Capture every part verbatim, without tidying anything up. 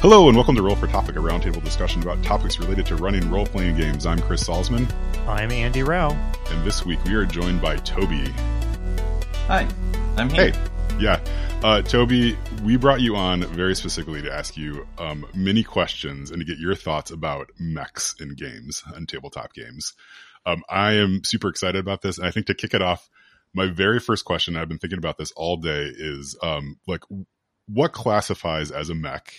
Hello and welcome to Roll for Topic, a roundtable discussion about topics related to running role-playing games. I'm Chris Salzman. I'm Andy Rao. And this week we are joined by Toby. Hi, I'm here. Hey, yeah. Uh, Toby, we brought you on very specifically to ask you um, many questions and to get your thoughts about mechs in games and tabletop games. Um, I am super excited about this, and I think to kick it off, my very first question, I've been thinking about this all day, is um, like, what classifies as a mech?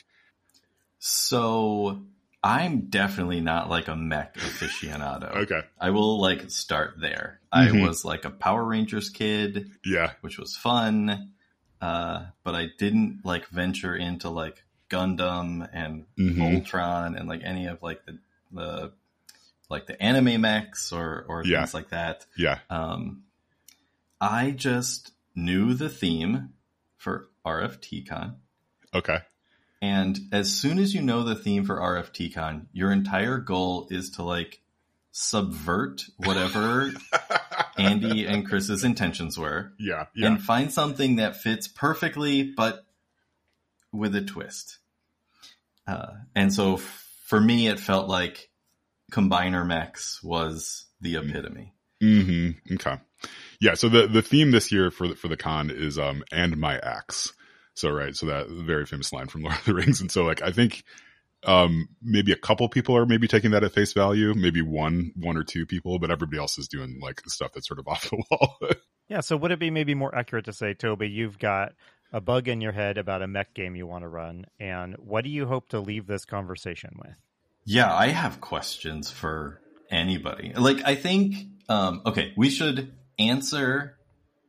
So I'm definitely not like a mech aficionado. Okay. I will like start there. Mm-hmm. I was like a Power Rangers kid. Yeah. Which was fun. Uh, but I didn't like venture into like Gundam and Mm-hmm. Voltron and like any of like the, the like the anime mechs or, or Yeah. things like that. Yeah. Um, I just knew the theme for R F T Con. Okay. And as soon as you know the theme for R F T Con, your entire goal is to like subvert whatever Andy and Chris's intentions were. Yeah, yeah. And find something that fits perfectly, but with a twist. Uh, and so f- for me, it felt like Combiner Mechs was the epitome. Mm-hmm. Okay. Yeah. So the, the theme this year for the, for the con is um and my axe. So right. So that very famous line from Lord of the Rings. And so like I think um maybe a couple people are maybe taking that at face value, maybe one one or two people, but everybody else is doing like stuff that's sort of off the wall. Yeah. So would it be maybe more accurate to say, Toby, you've got a bug in your head about a mech game you want to run, and what do you hope to leave this conversation with? Yeah, I have questions for anybody. Like, I think, um, okay, we should answer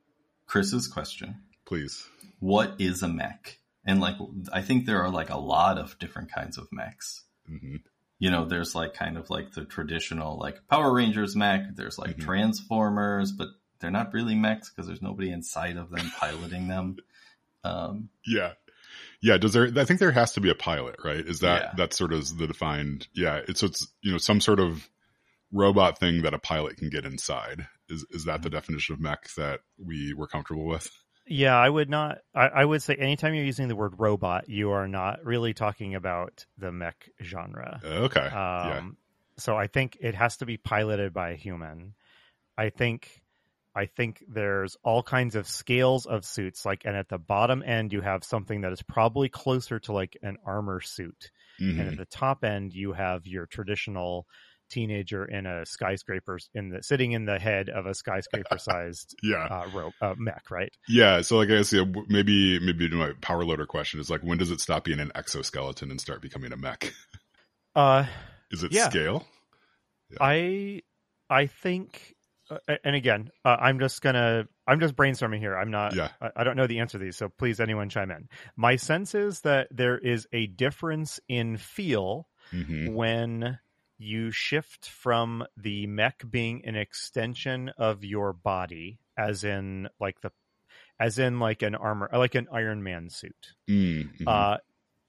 Chris's question. Please. What is a mech? And like, I think there are like a lot of different kinds of mechs. Mm-hmm. You know, there's like kind of like the traditional like Power Rangers mech. There's like Mm-hmm. Transformers, but they're not really mechs because there's nobody inside of them piloting them. Um, Yeah. Yeah. Does there, I think there has to be a pilot, right? Is that, Yeah. that sort of the defined, yeah. It's, it's, you know, some sort of robot thing that a pilot can get inside. Is, is that the definition of mech that we were comfortable with? Yeah, I would not. I, I would say anytime you're using the word robot, you are not really talking about the mech genre. Okay. Um, yeah. So I think it has to be piloted by a human. I think, I think there's all kinds of scales of suits. Like, and at the bottom end, you have something that is probably closer to like an armor suit, Mm-hmm. and at the top end, you have your traditional teenager in a skyscraper in the sitting in the head of a skyscraper sized Yeah. uh, rope uh, mech, right? Yeah. So like I guess yeah, maybe maybe my power loader question is like, when does it stop being an exoskeleton and start becoming a mech? Uh, Is it Yeah. scale? Yeah. I I think, uh, and again, uh, I'm just gonna I'm just brainstorming here. I'm not. Yeah. I, I don't know the answer to these, so please, anyone chime in. My sense is that there is a difference in feel Mm-hmm. when you shift from the mech being an extension of your body, as in like the, as in like an armor, like an Iron Man suit. Mm-hmm. Uh,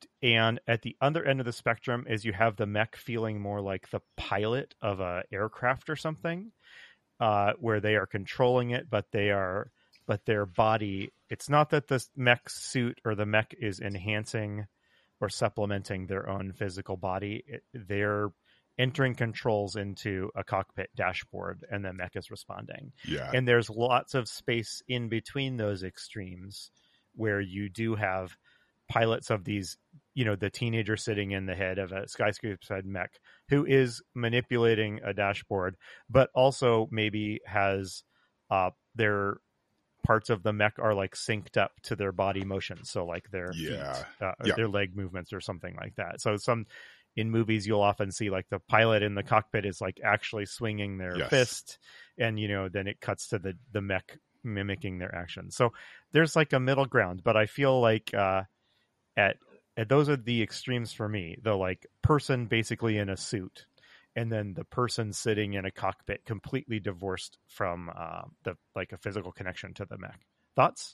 and at the other end of the spectrum is you have the mech feeling more like the pilot of a aircraft or something, uh, where they are controlling it, but they are, but their body, it's not that the mech suit or the mech is enhancing or supplementing their own physical body. It, they're entering controls into a cockpit dashboard, and the mech is responding. yeah. And there's lots of space in between those extremes where you do have pilots of these, you know, the teenager sitting in the head of a skyscraper mech who is manipulating a dashboard, but also maybe has uh, their parts of the mech are like synced up to their body motion. So like their Yeah. feet, uh, Yeah. their leg movements or something like that. So some, in movies, you'll often see like the pilot in the cockpit is like actually swinging their Yes. fist, and you know then it cuts to the the mech mimicking their actions. So there's like a middle ground, but I feel like uh, at, at those are the extremes for me. The like person basically in a suit, and then the person sitting in a cockpit, completely divorced from uh, the like a physical connection to the mech. Thoughts?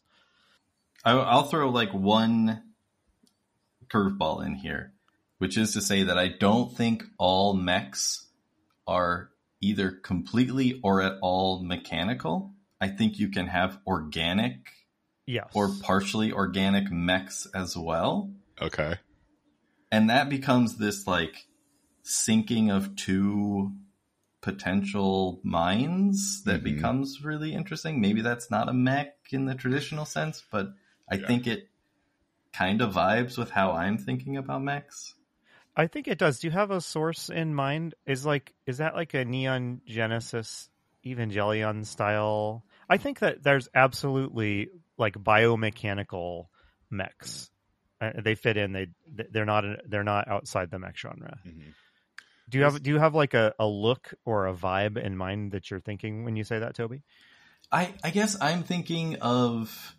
I, I'll throw like one curveball in here, which is to say that I don't think all mechs are either completely or at all mechanical. I think you can have organic Yes. or partially organic mechs as well. Okay. and that becomes this like syncing of two potential minds that mm-hmm. becomes really interesting. Maybe that's not a mech in the traditional sense, but I yeah. think it kind of vibes with how I'm thinking about mechs. I think it does. Do you have a source in mind? Is like is that like a Neon Genesis Evangelion style? I think that there's absolutely like biomechanical mechs. Uh, they fit in. They they're not they're not outside the mech genre. Mm-hmm. Do you have do you have like a, a look or a vibe in mind that you're thinking when you say that, Toby? I I guess I'm thinking of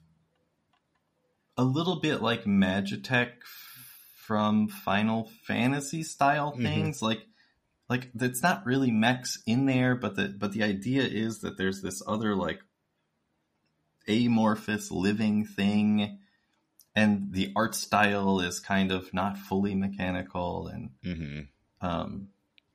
a little bit like Magitech from Final Fantasy style things, mm-hmm. like like it's not really mechs in there, but the but the idea is that there's this other like amorphous living thing, and the art style is kind of not fully mechanical, and mm-hmm. um,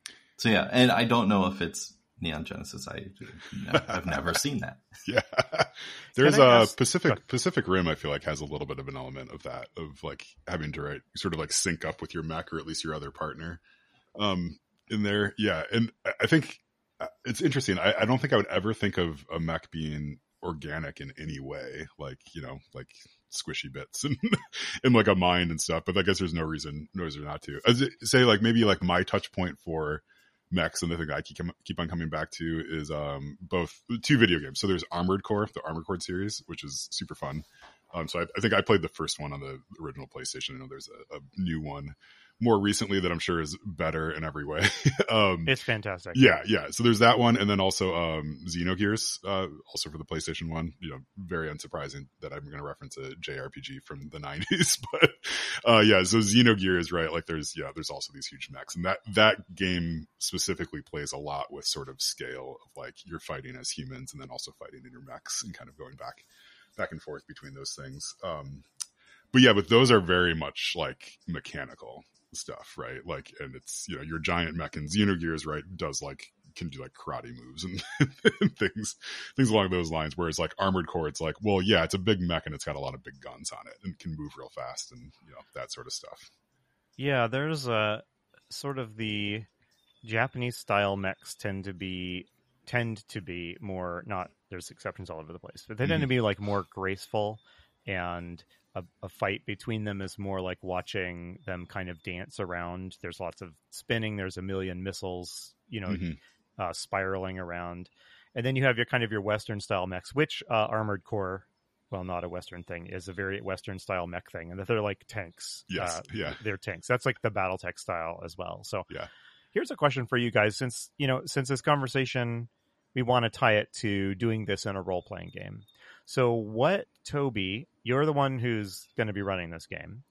so yeah, and I don't know if it's Neon Genesis. I I've never seen that. Yeah, there's a ask... Pacific Pacific Rim. I feel like has a little bit of an element of that, of like having to write, sort of like sync up with your mech or at least your other partner um, in there. Yeah, and I think it's interesting. I, I don't think I would ever think of a mech being organic in any way, like you know, like squishy bits and and like a mind and stuff. But I guess there's no reason, no reason not to. As it, say, like maybe like my touch point for mechs, and the thing I keep keep on coming back to is um both two video games. So there's Armored Core, the Armored Core series, which is super fun. Um, so I, I think I played the first one on the original PlayStation. I know there's a, a new one more recently that I'm sure is better in every way. um, it's fantastic. Yeah, yeah. So there's that one, and then also um, Xenogears, uh, also for the PlayStation one. You know, very unsurprising that I'm going to reference a J R P G from the nineties, but uh, yeah. So Xenogears, right? Like there's yeah, there's also these huge mechs, and that that game specifically plays a lot with sort of scale of like you're fighting as humans, and then also fighting in your mechs, and kind of going back back and forth between those things. Um, but yeah, but those are very much like mechanical stuff, right? Like, and it's, you know, your giant mech in Xenogears, right, does like, can do like karate moves and, and things, things along those lines. Whereas like Armored Core, it's like, well, yeah, it's a big mech and it's got a lot of big guns on it and can move real fast and, you know, that sort of stuff. Yeah, there's a sort of the Japanese style mechs tend to be, tend to be more, not, there's exceptions all over the place, but they tend mm-hmm. to be like more graceful, and A, a fight between them is more like watching them kind of dance around. There's lots of spinning. There's a million missiles, you know, mm-hmm. uh, spiraling around. And then you have your kind of your Western style mechs, which uh, Armored Core, well, not a Western thing, is a very Western style mech thing. And that they're like tanks. Yes. Uh, yeah. They're tanks. That's like the Battletech style as well. So yeah. Here's a question for you guys. Since, you know, since this conversation, we want to tie it to doing this in a role-playing game. So what, Toby, you're the one who's going to be running this game.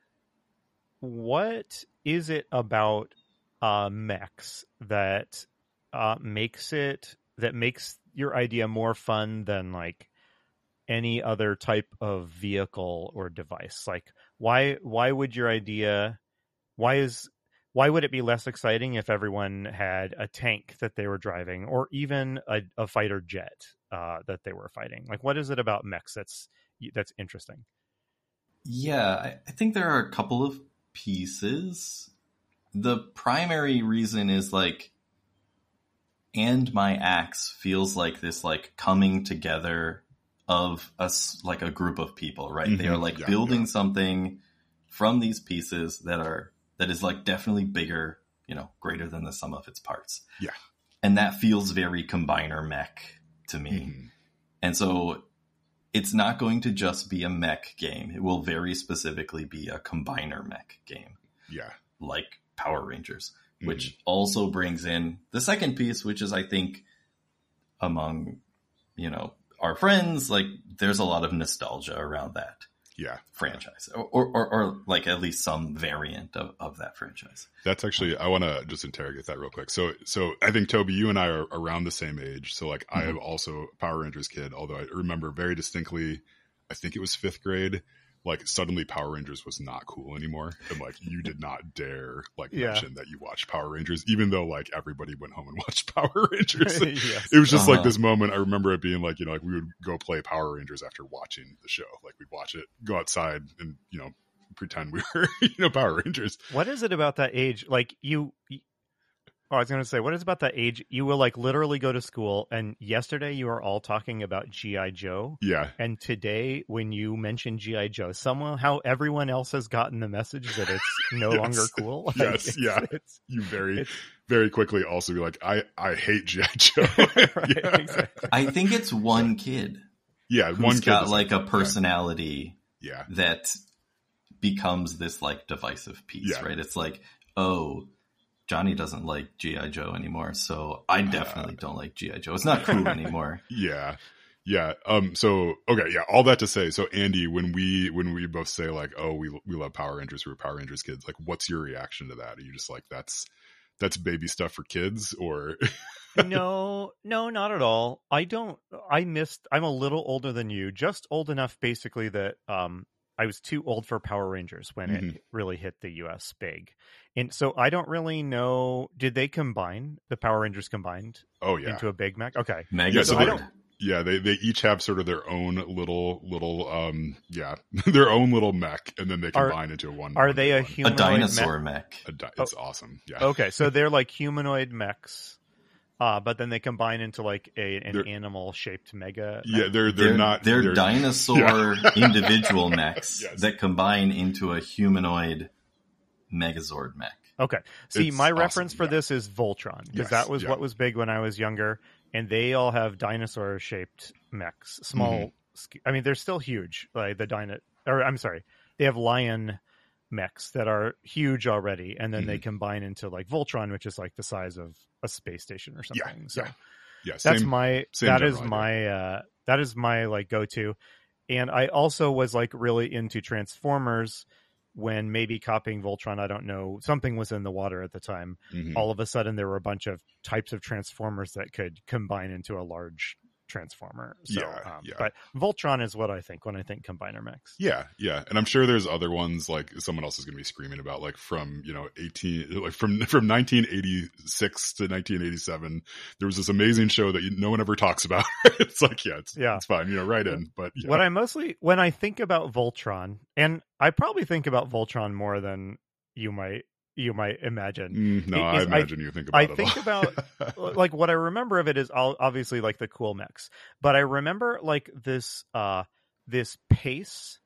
What is it about uh, mechs that uh, makes it, that makes your idea more fun than like any other type of vehicle or device? Like why, why would your idea, why is, why would it be less exciting if everyone had a tank that they were driving, or even a, a fighter jet uh, that they were fighting? Like, what is it about mechs that's that's interesting? Yeah, I, I think there are a couple of pieces. The primary reason is like, and my axe feels like this like coming together of us, like a group of people, right? Mm-hmm. They are like yeah, building yeah. something from these pieces that are that is like definitely bigger, you know, greater than the sum of its parts. Yeah. And that feels very combiner mech to me. Mm-hmm. And so it's not going to just be a mech game. It will very specifically be a combiner mech game. Yeah. Like Power Rangers, mm-hmm. which also brings in the second piece, which is, I think, among, you know, our friends, like there's a lot of nostalgia around that. Yeah, franchise, or, or or or like at least some variant of, of that franchise. That's actually, I want to just interrogate that real quick. So, so I think Toby, you and I are around the same age. So, like, mm-hmm. I am also a Power Rangers kid. Although I remember very distinctly, I think it was fifth grade. Like suddenly, Power Rangers was not cool anymore, and like you did not dare like yeah. mention that you watched Power Rangers, even though like everybody went home and watched Power Rangers. yes. It was just uh-huh. like this moment. I remember it being like, you know, like we would go play Power Rangers after watching the show. Like we'd watch it, go outside, and you know, pretend we were, you know, Power Rangers. What is it about that age? Like you, oh, I was going to say, what is about that age? You will like literally go to school, and yesterday you were all talking about G I. Joe. Yeah. And today, when you mention G I. Joe, somehow everyone else has gotten the message that it's no yes. longer cool. Like, yes. it's, yeah. It's, you very, it's, very quickly also be like, I, I hate G I. Joe. right, yeah. exactly. I think it's one kid. Yeah. Who's One kid got is like a personality yeah. that becomes this like divisive piece, Yeah. right? It's like, oh, Johnny doesn't like G I. Joe anymore, so I definitely uh, don't like G I. Joe. It's not cool anymore. Yeah. Yeah. Um, so, okay. Yeah. All that to say, so Andy, when we, when we both say like, oh, we, we love Power Rangers, we're Power Rangers kids, like, what's your reaction to that? Are you just like, that's, that's baby stuff for kids, or? no, no, not at all. I don't, I missed, I'm a little older than you, just old enough basically that, um, I was too old for Power Rangers when mm-hmm. it really hit the U S big. And so I don't really know, did they combine, the Power Rangers combined oh, yeah. into a big mech? Okay. Megazord. Yeah, so I don't, yeah, they, they each have sort of their own little, little, um, yeah, their own little mech, and then they combine are, into one. Are one they a one. humanoid A dinosaur mech? mech? A di- it's oh. awesome, yeah. Okay, so they're like humanoid mechs. Uh, but then they combine into like a an they're, animal-shaped mega. Yeah, mech. they're, they're they're not. They're, they're dinosaur yeah. individual mechs yes. that combine into a humanoid Megazord mech. Okay, see, it's my awesome. reference for yeah. this is Voltron, because yes. that was yeah. what was big when I was younger, and they all have dinosaur-shaped mechs. Small, mm-hmm. I mean, they're still huge. Like the dino, or I'm sorry, they have lion mechs that are huge already, and then mm-hmm. they combine into like Voltron, which is like the size of a space station or something. Yeah, so yeah, yeah that's same, my same that is idea. my uh that is my like go-to. And I also was like really into Transformers when maybe copying Voltron, I don't know, something was in the water at the time. Mm-hmm. All of a sudden there were a bunch of types of Transformers that could combine into a large Transformer. So, yeah, um, yeah. But Voltron is what I think when I think combiner mechs. Yeah, yeah, and I'm sure there's other ones like someone else is going to be screaming about, like from you know eighteen, like from from nineteen eighty-six to nineteen eighty-seven. There was this amazing show that you, no one ever talks about. It's like, yeah, it's yeah, it's fine, you know, right in. But yeah. What I mostly when I think about Voltron, and I probably think about Voltron more than you might. You might imagine. Mm, no, I imagine I, you think about I it. I think about like what I remember of it is obviously like the cool mechs, but I remember like this uh this pace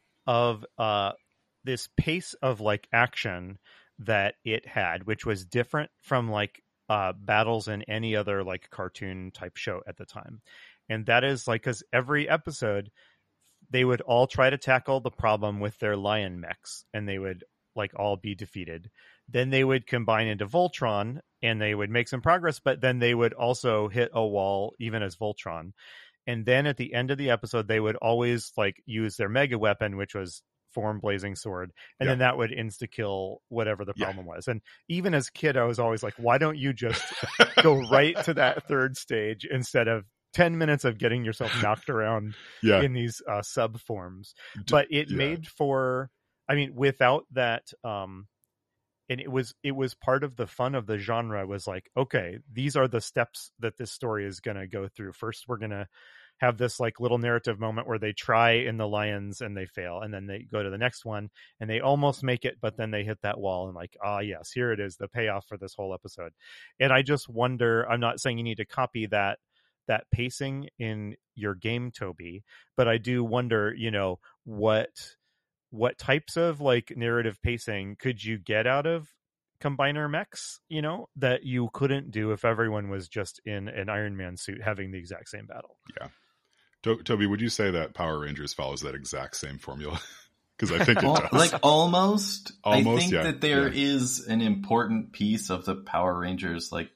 of uh this pace of like action that it had, which was different from like uh battles in any other like cartoon type show at the time. And that is like because every episode they would all try to tackle the problem with their lion mechs, and they would like all be defeated. Then they would combine into Voltron and they would make some progress, but then they would also hit a wall even as Voltron. And then at the end of the episode, they would always like use their mega weapon, which was Form Blazing Sword. And yeah. then that would insta kill whatever the problem yeah. was. And even as a kid, I was always like, why don't you just go right to that third stage instead of ten minutes of getting yourself knocked around yeah. in these uh, sub forms? But it yeah. made for, I mean, without that, um, and it was it was part of the fun of the genre was like, okay, these are the steps that this story is going to go through. First, we're going to have this like little narrative moment where they try in the lions and they fail, and then they go to the next one and they almost make it, but then they hit that wall and like, ah, yes, here it is, the payoff for this whole episode. And I just wonder, I'm not saying you need to copy that that pacing in your game, Toby, but I do wonder, you know, what what types of like narrative pacing could you get out of combiner mechs, you know, that you couldn't do if everyone was just in an Iron Man suit having the exact same battle. Yeah. To- Toby, would you say that Power Rangers follows that exact same formula? Because I think it does. Like almost. Almost, I think yeah. that there yeah. is an important piece of the Power Rangers like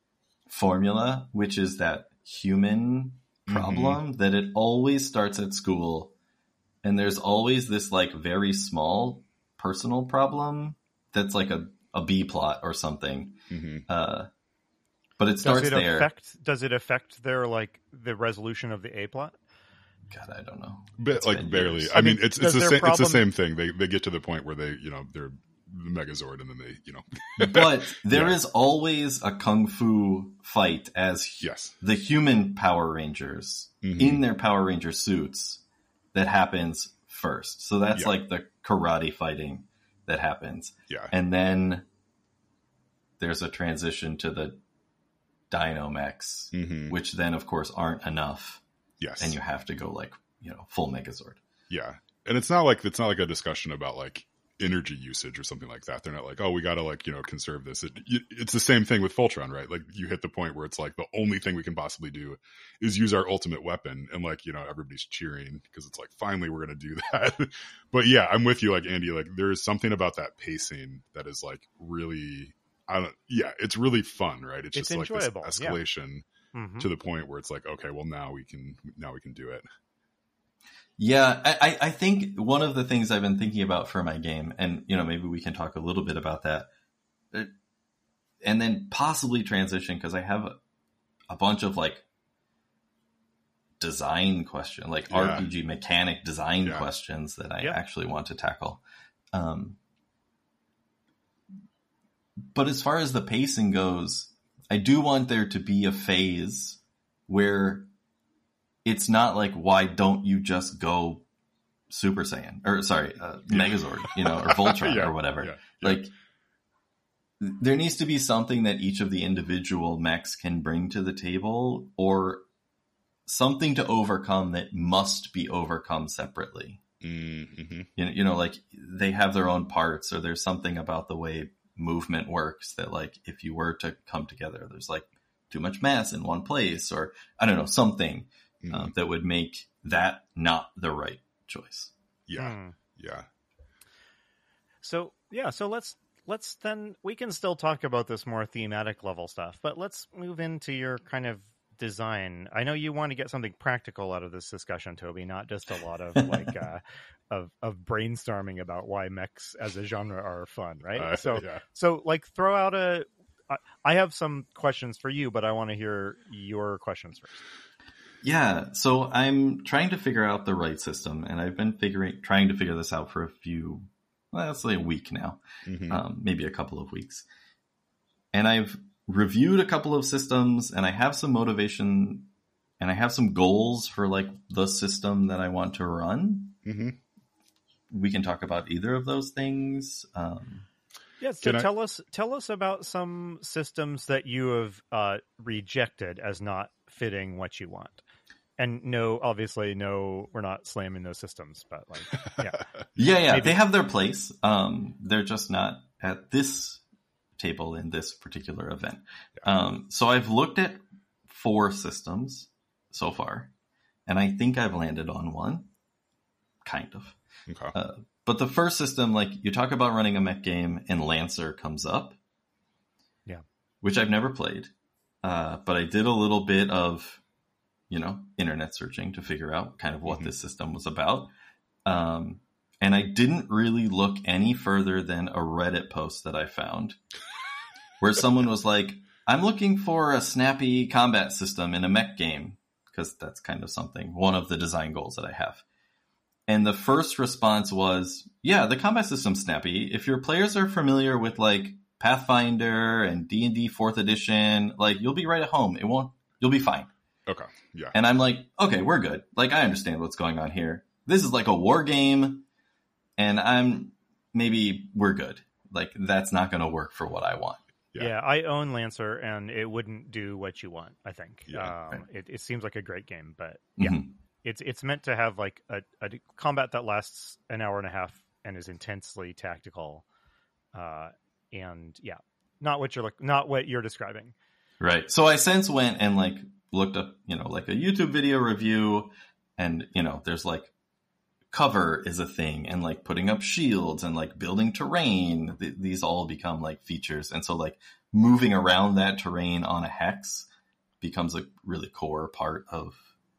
formula, which is that human problem, mm-hmm. that it always starts at school. And there's always this like very small personal problem that's like a, a B plot or something. Mm-hmm. Uh, but it starts does it there. Affect, does it affect their like the resolution of the A plot? God, I don't know. But like barely. I, I mean, mean, it's it's the same. Problem... It's the same thing. They they get to the point where they you know they're the Megazord, and then they you know. But there yeah. is always a kung fu fight as yes. the human Power Rangers mm-hmm. in their Power Ranger suits. That happens first. So that's yeah. like the karate fighting that happens. Yeah. And then there's a transition to the Dynamechs, mm-hmm. which then, of course, aren't enough. Yes. And you have to go like, you know, full Megazord. Yeah. And it's not like, it's not like a discussion about like energy usage or something like that. They're not like, oh, we got to like, you know, conserve this. It, it's the same thing with Voltron, right? Like you hit the point where it's like the only thing we can possibly do is use our ultimate weapon. And like, you know, everybody's cheering because it's like, finally, we're going to do that. But yeah, I'm with you. Like Andy, like there is something about that pacing that is like really, I don't, yeah, it's really fun, right? It's, it's just enjoyable. like this escalation yeah. mm-hmm. to the point where it's like, okay, well now we can, now we can do it. Yeah, I, I think one of the things I've been thinking about for my game, and, you know, maybe we can talk a little bit about that, and then possibly transition, because I have a, a bunch of, like, design questions, like yeah. R P G mechanic design yeah. questions that I yeah. actually want to tackle. Um, but as far as the pacing goes, I do want there to be a phase where it's not like, why don't you just go Super Saiyan or sorry, uh, Megazord, you know, or Voltron yeah, or whatever. Yeah, yeah. Like there needs to be something that each of the individual mechs can bring to the table, or something to overcome that must be overcome separately. Mm-hmm. You know, you know, like they have their own parts, or there's something about the way movement works that like, if you were to come together, there's like too much mass in one place, or I don't know, something. Mm. Uh, that would make that not the right choice. Yeah, mm. yeah. So yeah, so let's let's then we can still talk about this more thematic level stuff, but let's move into your kind of design. I know you want to get something practical out of this discussion, Toby, not just a lot of like uh, of of brainstorming about why mechs as a genre are fun, right? Uh, so yeah. so like throw out a. I, I have some questions for you, but I want to hear your questions first. Yeah, so I'm trying to figure out the right system, and I've been figuring, trying to figure this out for a few, well, that's like a week now, mm-hmm. um, maybe a couple of weeks. And I've reviewed a couple of systems, and I have some motivation, and I have some goals for like the system that I want to run. Mm-hmm. We can talk about either of those things. Um, yeah, so Can tell I... us tell us about some systems that you have uh, rejected as not fitting what you want. And no, obviously, no, we're not slamming those systems, but like, yeah. yeah, yeah, Maybe. They have their place. Um, they're just not at this table in this particular event. Yeah. Um, so I've looked at four systems so far, and I think I've landed on one. Kind of. Okay. Uh, but the first system, like, you talk about running a mech game, and Lancer comes up. Yeah. Which I've never played. Uh, but I did a little bit of, you know, internet searching to figure out kind of what mm-hmm. this system was about. Um, and I didn't really look any further than a Reddit post that I found where someone was like, I'm looking for a snappy combat system in a mech game, because that's kind of something, one of the design goals that I have. And the first response was, yeah, the combat system's snappy. If your players are familiar with like Pathfinder and D and D fourth edition, like you'll be right at home. It won't, you'll be fine. Okay. Yeah. And I'm like, okay, we're good. Like, I understand what's going on here. This is like a war game, and I'm maybe we're good. Like, that's not going to work for what I want. Yeah. yeah, I own Lancer, and it wouldn't do what you want, I think. Yeah. Um, right. it, it seems like a great game, but yeah, mm-hmm. it's it's meant to have like a, a combat that lasts an hour and a half and is intensely tactical. Uh, and yeah, not what you're like, not what you're describing. Right. So I since went and like looked up, you know, like a YouTube video review, and, you know, there's like cover is a thing, and like putting up shields and like building terrain. Th- these all become like features. And so like moving around that terrain on a hex becomes a really core part of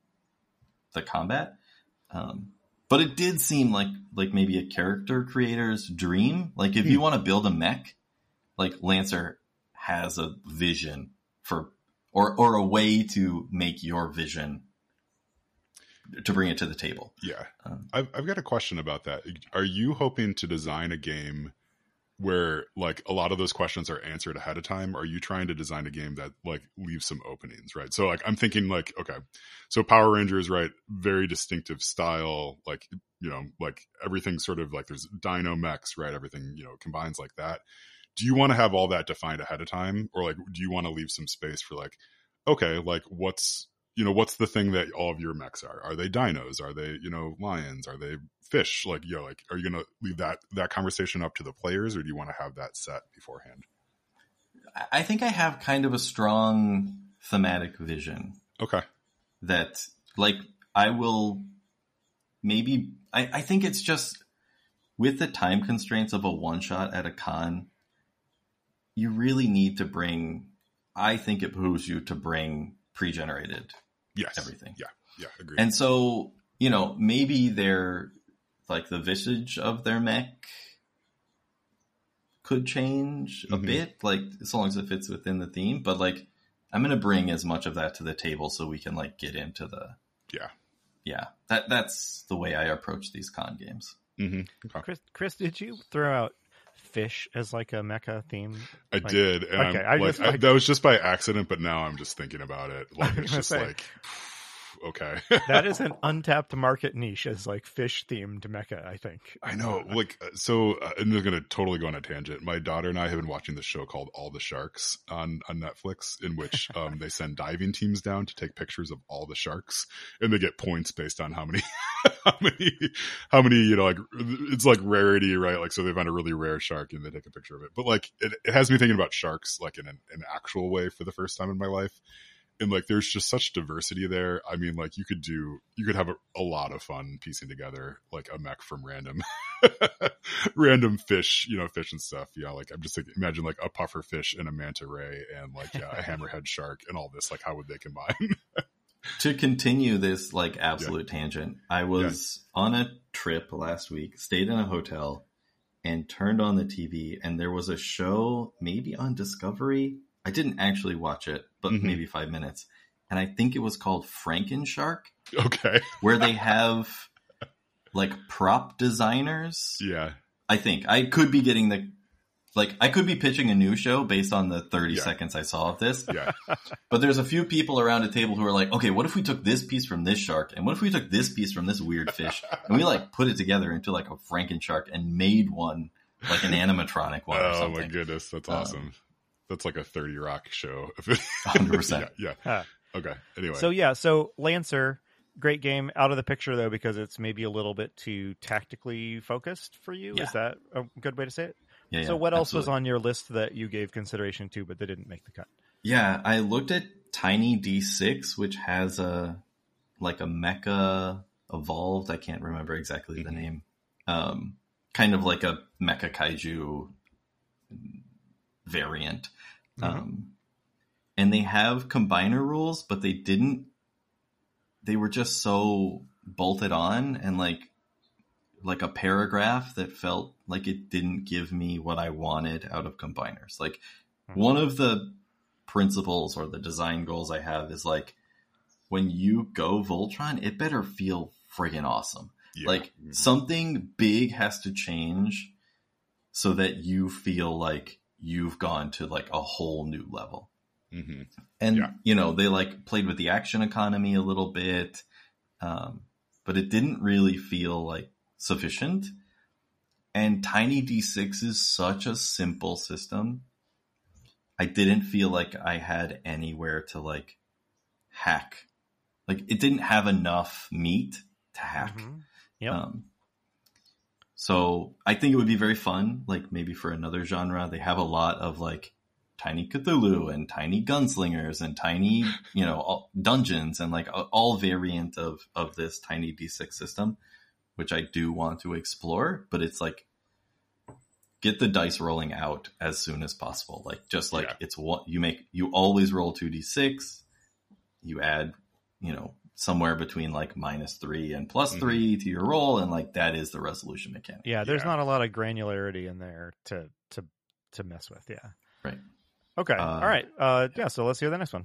the combat. Um, but it did seem like, like maybe a character creator's dream. Like if hmm. you want to build a mech, like Lancer has a vision for, or, or a way to make your vision, to bring it to the table. Yeah. Um, I've, I've got a question about that. Are you hoping to design a game where like a lot of those questions are answered ahead of time? Or are you trying to design a game that like leaves some openings, right? So like I'm thinking like, okay, so Power Rangers, right? Very distinctive style, like, you know, like everything sort of like there's dino mechs, right? Everything, you know, combines like that. Do you want to have all that defined ahead of time? Or like, do you want to leave some space for like, okay, like what's, you know, what's the thing that all of your mechs are? Are they dinos? Are they, you know, lions? Are they fish? Like, you know, like, are you going to leave that, that conversation up to the players, or do you want to have that set beforehand? I think I have kind of a strong thematic vision. Okay. That, like, I will maybe, I, I think it's just with the time constraints of a one shot at a con, you really need to bring, I think it behooves you to bring pre-generated yes. everything. Yeah. Yeah. Agreed. And so, you know, maybe they're like the visage of their mech could change a mm-hmm. bit, like as long as it fits within the theme. But like, I'm going to bring as much of that to the table so we can like get into the, yeah. Yeah. That that's the way I approach these con games. Mm-hmm. Okay. Chris, Chris, did you throw out fish as like a mecha theme? I like, did. And okay, I I like, just, like, I, that was just by accident, but now I'm just thinking about it. Like it's just say, like, okay. That is an untapped market niche as like fish themed mecha, I think. I know. Like, so uh, I'm going to totally go on a tangent. My daughter and I have been watching this show called All the Sharks on, on Netflix, in which um, they send diving teams down to take pictures of all the sharks, and they get points based on how many, how many, how many, you know, like it's like rarity, right? Like, so they find a really rare shark and they take a picture of it. But like, it, it has me thinking about sharks, like in an, an actual way for the first time in my life. And like, there's just such diversity there. I mean, like you could do, you could have a, a lot of fun piecing together like a mech from random, random fish, you know, fish and stuff. Yeah. Like I'm just thinking, imagine like a puffer fish and a manta ray and like yeah, a hammerhead shark and all this. Like, how would they combine? To continue this like absolute yeah. tangent, I was yeah. on a trip last week, stayed in a hotel, and turned on the T V, and there was a show maybe on Discovery. I didn't actually watch it, but mm-hmm. maybe five minutes. And I think it was called Frankenshark. Okay. Where they have like prop designers. Yeah. I think I could be getting the, like, I could be pitching a new show based on the thirty yeah. seconds I saw of this. Yeah. But there's a few people around a table who are like, okay, what if we took this piece from this shark? And what if we took this piece from this weird fish? And we like put it together into like a Frankenshark and made one, like an animatronic one or something. Oh my goodness. That's awesome. Um, That's like a thirty Rock show. one hundred percent. Yeah. yeah. Huh. Okay. Anyway. So yeah, so Lancer, great game. Out of the picture though, because it's maybe a little bit too tactically focused for you. Yeah. Is that a good way to say it? Yeah. So yeah, what else absolutely. was on your list that you gave consideration to, but that didn't make the cut? Yeah, I looked at Tiny D six, which has a like a mecha evolved. I can't remember exactly mm-hmm. the name. Um, kind of like a mecha kaiju variant. Mm-hmm. Um, and they have combiner rules, but they didn't, they were just so bolted on and like, like a paragraph that felt like it didn't give me what I wanted out of combiners. Like mm-hmm. one of the principles or the design goals I have is like, when you go Voltron, it better feel friggin' awesome. Yeah. Like mm-hmm. something big has to change so that you feel like you've gone to like a whole new level. Mm-hmm. And, yeah. you know, they like played with the action economy a little bit, um, but it didn't really feel like sufficient. And Tiny D six is such a simple system. I didn't feel like I had anywhere to like hack. Like it didn't have enough meat to hack. Mm-hmm. Yep. Um, So I think it would be very fun, like maybe for another genre. They have a lot of like tiny Cthulhu and tiny gunslingers and tiny, you know, all, dungeons and like all variant of, of this Tiny D six system, which I do want to explore, but it's like, get the dice rolling out as soon as possible. Like just like yeah. it's what you make, you always roll two D six, you add, you know, somewhere between like minus three and plus mm-hmm. three to your roll, and like that is the resolution mechanic. Yeah, there's yeah. not a lot of granularity in there to to to mess with. Yeah. Right. Okay. Uh, All right. Uh, yeah. So let's hear the next one.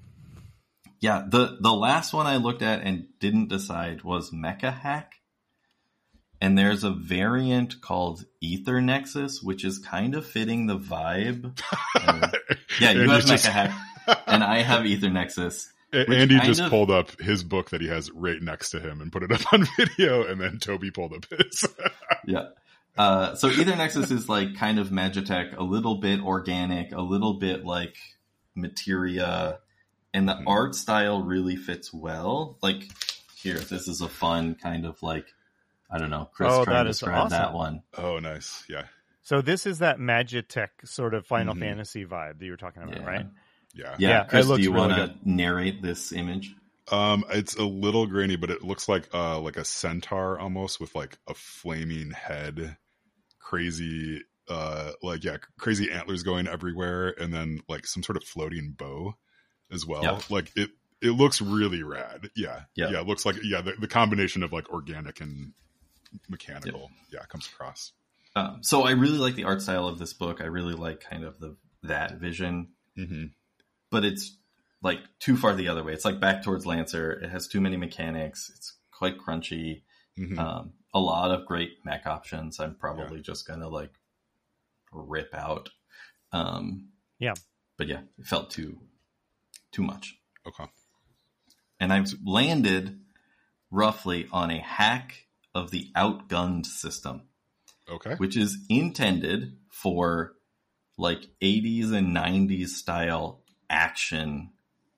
Yeah. The the last one I looked at and didn't decide was Mecha Hack, And there's a variant called Ether Nexus, which is kind of fitting the vibe. Uh, yeah, you have just... Mecha Hack, and I have Ether Nexus. Andy just of... pulled up his book that he has right next to him and put it up on video, and then Toby pulled up his. Yeah. Uh, so Ether Nexus is like kind of Magitech, a little bit organic, a little bit like materia, and the mm-hmm. art style really fits well. Like, here, this is a fun kind of like, I don't know, Chris oh, trying to is describe awesome. that one. Oh, nice. Yeah. So this is that Magitech sort of Final mm-hmm. Fantasy vibe that you were talking about, yeah. right? Yeah. Yeah. yeah Chris, do you really want to good. narrate this image? Um, it's a little grainy, but it looks like uh like a centaur almost with like a flaming head, crazy uh like yeah, crazy antlers going everywhere, and then like some sort of floating bow as well. Yeah. Like it it looks really rad. Yeah. Yeah. Yeah, it looks like yeah, the, the combination of like organic and mechanical, yep. yeah, comes across. Um, so I really like the art style of this book. I really like kind of the that vision. Mm-hmm. But it's like too far the other way. It's like back towards Lancer. It has too many mechanics. It's quite crunchy. Mm-hmm. Um, a lot of great mech options. I'm probably yeah. just gonna like rip out. Um, yeah, but yeah, it felt too too much. Okay. And I've landed roughly on a hack of the Outgunned system. Okay. Which is intended for like eighties and nineties style action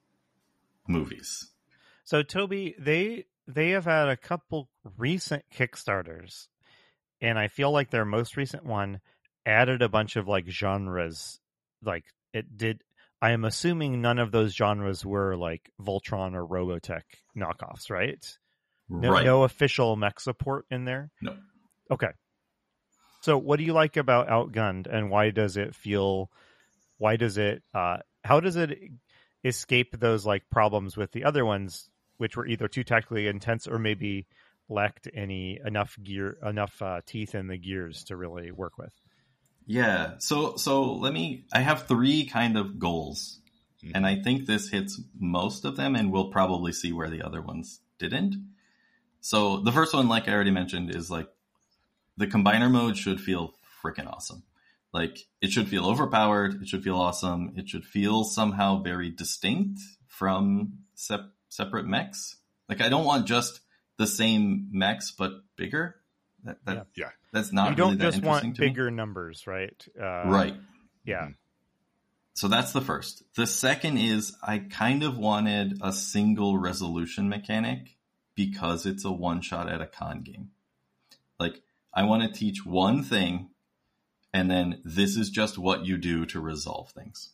movies. So Toby, they they have had a couple recent Kickstarters, and I feel like their most recent one added a bunch of like genres. Like it did. I am assuming none of those genres were like Voltron or Robotech knockoffs, right? No, right. no official mech support in there? No. Okay. So what do you like about Outgunned, and why does it feel, why does it, uh, how does it escape those like problems with the other ones, which were either too tactically intense or maybe lacked any enough gear, enough uh, teeth in the gears to really work with? Yeah. So, so let me, I have three kind of goals, mm-hmm. and I think this hits most of them, and we'll probably see where the other ones didn't. So the first one, like I already mentioned, is like, the combiner mode should feel freaking awesome. Like, it should feel overpowered. It should feel awesome. It should feel somehow very distinct from sep- separate mechs. Like, I don't want just the same mechs, but bigger. That, that, yeah. yeah. That's not You really don't that just interesting want to me. bigger numbers, right? Uh, Right. Yeah. Mm-hmm. So that's the first. The second is I kind of wanted a single resolution mechanic because it's a one-shot at a con game. Like, I want to teach one thing, and then this is just what you do to resolve things.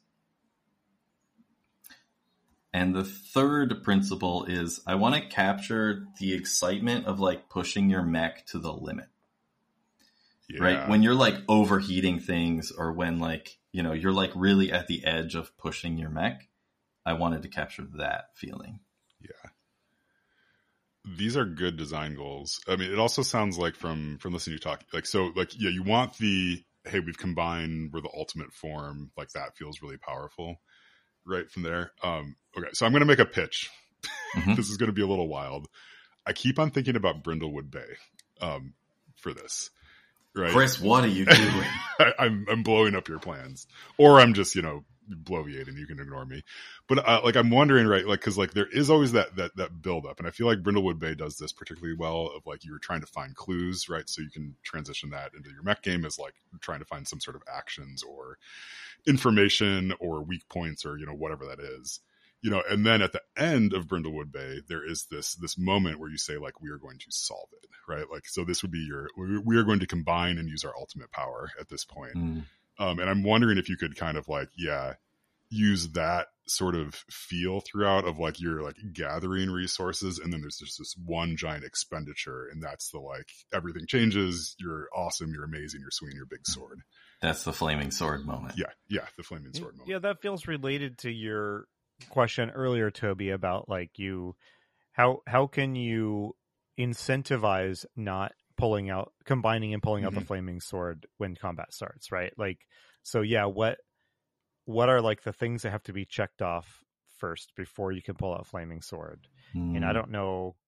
And the third principle is I want to capture the excitement of like pushing your mech to the limit. Yeah. Right? When you're like overheating things, or when like, you know, you're like really at the edge of pushing your mech, I wanted to capture that feeling. Yeah. These are good design goals. I mean, it also sounds like from, from listening to you talk, like, so like, yeah, you want the, hey, we've combined, we're the ultimate form. Like, that feels really powerful right from there. Um, okay. So I'm going to make a pitch. Mm-hmm. This is going to be a little wild. I keep on thinking about Brindlewood Bay, um, for this. Right. Chris, what are you doing? I, I'm, I'm blowing up your plans, or I'm just, you know, bloviating. You can ignore me, but uh, like I'm wondering, right? Like, because like there is always that that that build up, and I feel like Brindlewood Bay does this particularly well. Of like you're trying to find clues, right? So you can transition that into your mech game as like trying to find some sort of actions or information or weak points or you know whatever that is, you know. And then at the end of Brindlewood Bay, there is this this moment where you say like we are going to solve it, right? Like so this would be your we are going to combine and use our ultimate power at this point. Mm. Um, and I'm wondering if you could kind of like, yeah, use that sort of feel throughout of like you're like gathering resources, and then there's just this one giant expenditure, and that's the like everything changes. You're awesome. You're amazing. You're swinging your big sword. That's the flaming sword moment. Yeah, yeah, the flaming sword moment. Yeah, that feels related to your question earlier, Toby, about like you, how how can you incentivize not pulling out, combining and pulling out mm-hmm. the flaming sword when combat starts, right? Like, so yeah, what what are like the things that have to be checked off first before you can pull out flaming sword? Mm. And I don't know,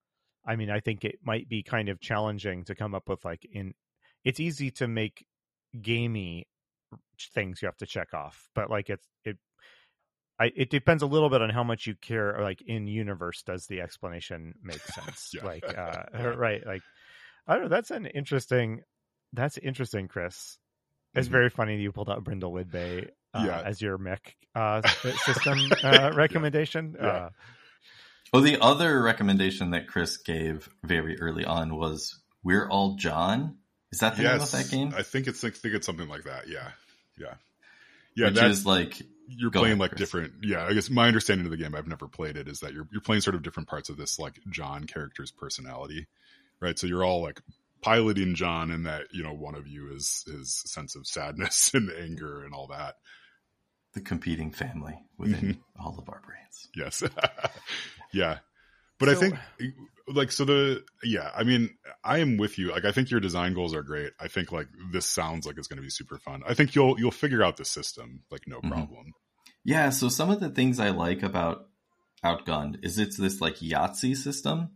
I mean, I think it might be kind of challenging to come up with like in. It's easy to make gamey things you have to check off, but like it's it. I, it depends a little bit on how much you care. Or like in universe, does the explanation make sense? Yeah. Like, uh, right? Like, I don't know. That's an interesting. That's interesting, Chris. It's Mhm. very funny that you pulled out Brindle Woodbay uh, Yeah. as your mech uh, system uh, recommendation. Yeah. Uh, Well, the other recommendation that Chris gave very early on was We're All John. Is that the name of Yes, that game? I think it's I think it's something like that. Yeah, yeah, yeah. Which That's is like you're go playing ahead, like Chris. different. Yeah, I guess my understanding of the game, I've never played it, is that you're you're playing sort of different parts of this like John character's personality, right? So you're all like piloting John, and that you know one of you is his sense of sadness and anger and all that. the competing family within all of our brains. Yes, yeah. But I So- think, like, so the, yeah, I mean, I am with you. Like, I think your design goals are great. I think, like, this sounds like it's going to be super fun. I think you'll, you'll figure out the system, like, no Mhm. problem. Yeah, so some of the things I like about Outgunned is it's this like Yahtzee system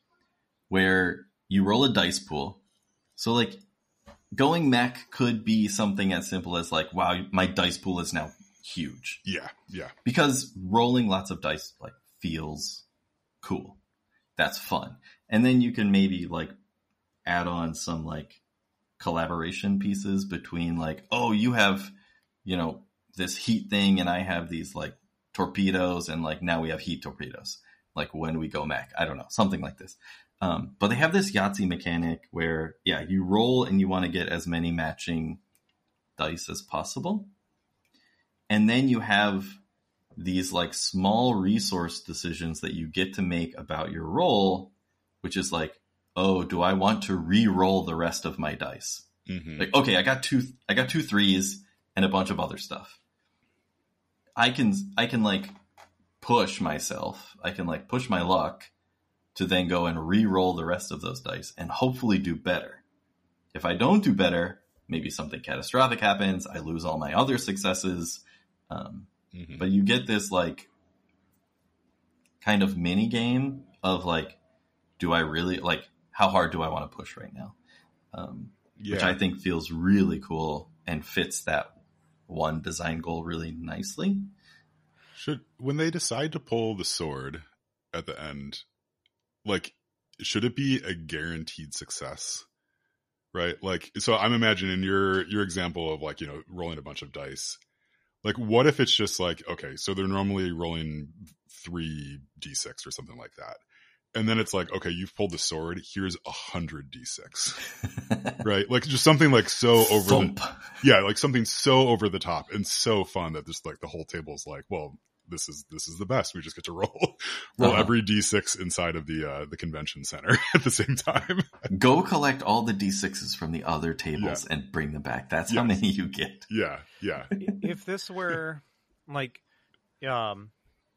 where you roll a dice pool. So like going mech could be something as simple as like, wow, my dice pool is now huge. Yeah, yeah. Because rolling lots of dice like feels cool. That's fun. And then you can maybe like add on some like collaboration pieces between like, oh, you have, you know, this heat thing and I have these like torpedoes and like now we have heat torpedoes. Like when we go mech, I don't know, something like this. Um, but they have this Yahtzee mechanic where, yeah, you roll and you want to get as many matching dice as possible. And then you have these like small resource decisions that you get to make about your roll, which is like, oh, do I want to re-roll the rest of my dice? Mm-hmm. Like, okay, I got two, I got two threes and a bunch of other stuff. I can, I can like push myself. I can like push my luck to then go and re-roll the rest of those dice and hopefully do better. If I don't do better, maybe something catastrophic happens. I lose all my other successes. Um, Mm-hmm. But you get this like kind of mini game of like, do I really like, how hard do I want to push right now? Um, Yeah. Which I think feels really cool and fits that one design goal really nicely. Should, when they decide to pull the sword at the end, like, should it be a guaranteed success? Right? Like, so I'm imagining your, your example of like, you know, rolling a bunch of dice. Like, what if it's just like, okay, so they're normally rolling three d six or something like that. And then it's like, okay, you've pulled the sword. Here's a hundred d six, right? Like just something like so over Thump. the, yeah, like something so over the top and so fun that just like the whole table's like, well, this is, this is the best. We just get to roll, roll Uh-huh. every d six inside of the, uh, the convention center at the same time. Go collect all the d sixes from the other tables and bring them back. That's how Yes. many you get. Yeah. Yeah. if this were like um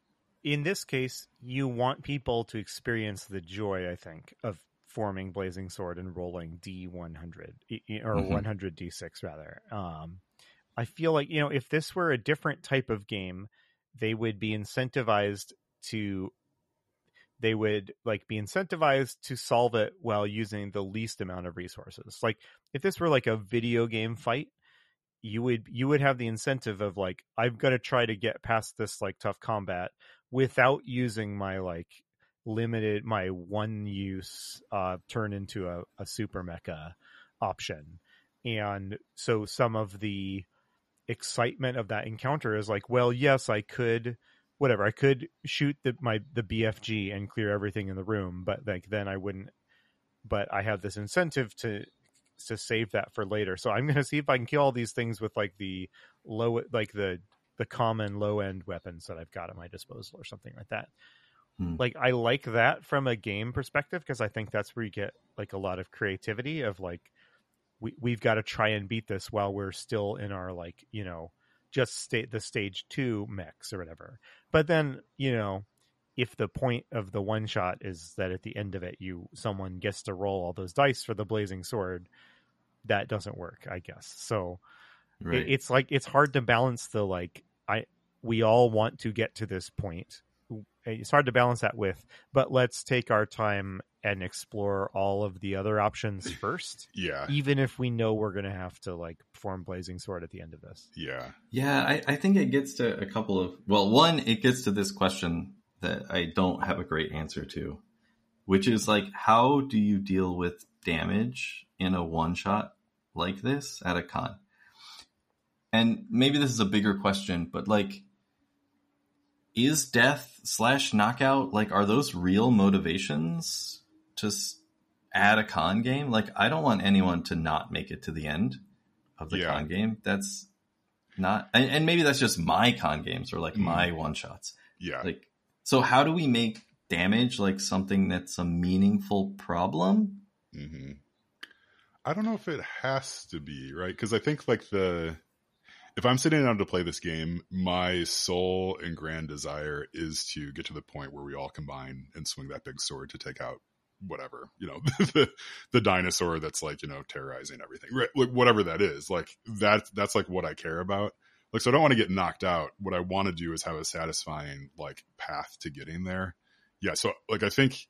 in this case you want people to experience the joy, I think, of forming Blazing Sword and rolling d one hundred or Mhm. one hundred d six rather. um I feel like, you know, if this were a different type of game, they would be incentivized to they would like be incentivized to solve it while using the least amount of resources. Like if this were like a video game fight, you would you would have the incentive of like, I've got to try to get past this like tough combat without using my like limited my one use uh turn into a, a super mecha option. And so some of the excitement of that encounter is like, well, yes, I could whatever I could shoot the my the B F G and clear everything in the room, but like then I wouldn't but I have this incentive to to save that for later. So I'm going to see if I can kill all these things with like the low, like the, the common low end weapons that I've got at my disposal or something like that. Hmm. Like I like that from a game perspective, because I think that's where you get like a lot of creativity of like, we, we've got to try and beat this while we're still in our like, you know, just state the stage two mechs or whatever. But then, you know, if the point of the one shot is that at the end of it, you, someone gets to roll all those dice for the Blazing Sword, that doesn't work, I guess. So Right. it, it's like, it's hard to balance the, like, I, we all want to get to this point it's hard to balance that with, but let's take our time and explore all of the other options first. Yeah. Even if we know we're going to have to like perform Blazing Sword at the end of this. Yeah. Yeah, I, I think it gets to a couple of, well, one, it gets to this question that I don't have a great answer to, which is like, how do you deal with damage in a one shot like this at a con? And maybe this is a bigger question, but like, is death slash knockout, like, are those real motivations to s- add a con game? Like, I don't want anyone to not make it to the end of the Yeah. con game. That's not, and, and maybe that's just my con games or like Mm. my one shots. Yeah. Like, so how do we make damage like something that's a meaningful problem? Mm-hmm. I don't know if it has to be, right? Because I think like the, if I'm sitting down to play this game, my sole and grand desire is to get to the point where we all combine and swing that big sword to take out whatever, you know, the, the dinosaur that's like, you know, terrorizing everything, right? Like whatever that is, like that, that's like what I care about. Like, so I don't want to get knocked out. What I want to do is have a satisfying like path to getting there. Yeah. So like, I think,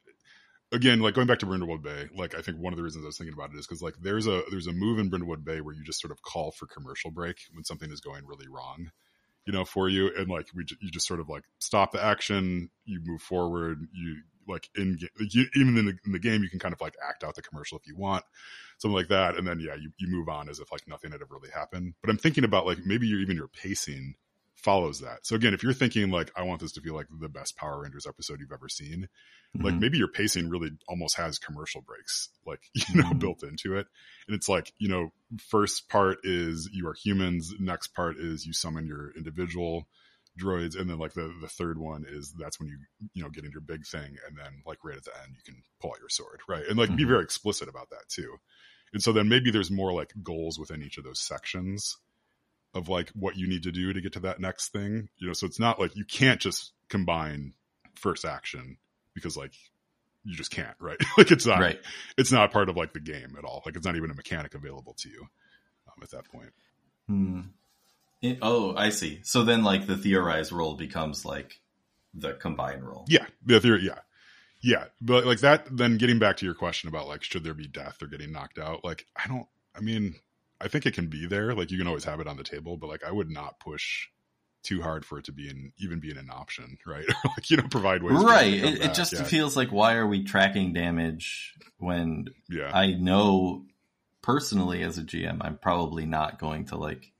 again, like going back to Brindlewood Bay, like I think one of the reasons I was thinking about it is because like there's a there's a move in Brindlewood Bay where you just sort of call for commercial break when something is going really wrong, you know, for you, and like we you just sort of like stop the action, you move forward, you like in you, even in the, in the game you can kind of like act out the commercial if you want, something like that, and then yeah you you move on as if like nothing had ever really happened. But I'm thinking about like maybe you're, even your pacing follows that. So again, if you're thinking like I want this to feel like the best Power Rangers episode you've ever seen, like maybe your pacing really almost has commercial breaks, like, you know, mm-hmm. built into it. And it's like, you know, first part is you are humans. Next part is you summon your individual droids. And then like the, the third one is that's when you, you know, get into your big thing. And then like right at the end, you can pull out your sword. Right. And like mm-hmm. be very explicit about that too. And so then maybe there's more like goals within each of those sections of like what you need to do to get to that next thing, you know? So it's not like you can't just combine first action, because like you just can't, right? Like it's not, right. it's not part of like the game at all. Like it's not even a mechanic available to you um, at that point. Hmm. It, oh, I see. So then like the theorized role becomes like the combined role. Yeah. The theory. Yeah. Yeah. But like that, then getting back to your question about like, should there be death or getting knocked out? Like, I don't, I mean, I think it can be there. Like you can always have it on the table, but like I would not push too hard for it to be an even being an option, right? Like, you know, provide ways. Right. It, it just yeah. feels like, why are we tracking damage when yeah. I know personally as a G M, I'm probably not going to like,